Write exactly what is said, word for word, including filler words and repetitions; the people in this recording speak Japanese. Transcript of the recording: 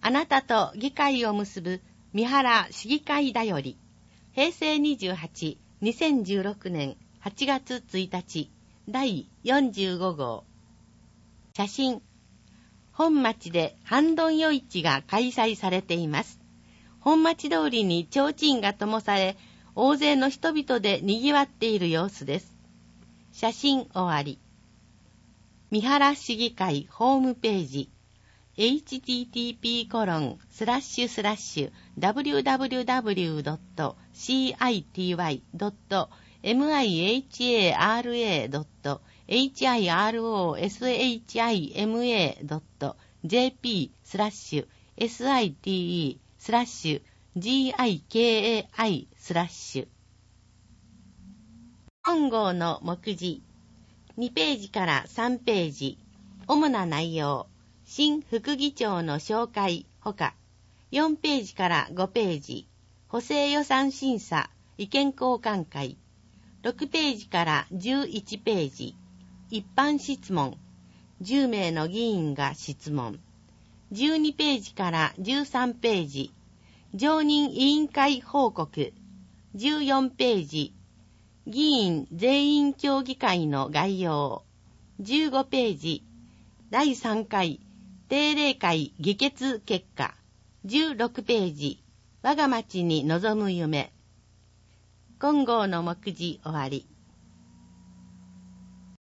あなたと議会を結ぶ三原市議会だより、へいせいにじゅうはち、にせんじゅうろくねんはちがつついたち、だいよんじゅうごごう。写真。本町で半ドン夜市が開催されています。本町通りに提灯が灯され、大勢の人々で賑わっている様子です。写真終わり。三原市議会ホームページ。エイチティーティーピーコロンスラッシュスラッシュダブリューダブリューダブリュードットシーアイティーワイドットエムアイエイチエーアールエードットエイチアイアールオーエスエイチアイエムエードットジェーピースラッシュエスアイティーイースラッシュジーアイケーエーアイスラッシュ。本号の目次。にページからさんページ。主な内容。新副議長の紹介ほか。よんページからごページ。補正予算審査意見交換会。ろくページからじゅういちページ。一般質問。じゅうめいの議員が質問。じゅうにページからじゅうさんページ。常任委員会報告。じゅうよんページ。議員全員協議会の概要。じゅうごページ。だいさんかい定例会議決結果。じゅうろくページ。我が町に望む夢。今号の目次終わり。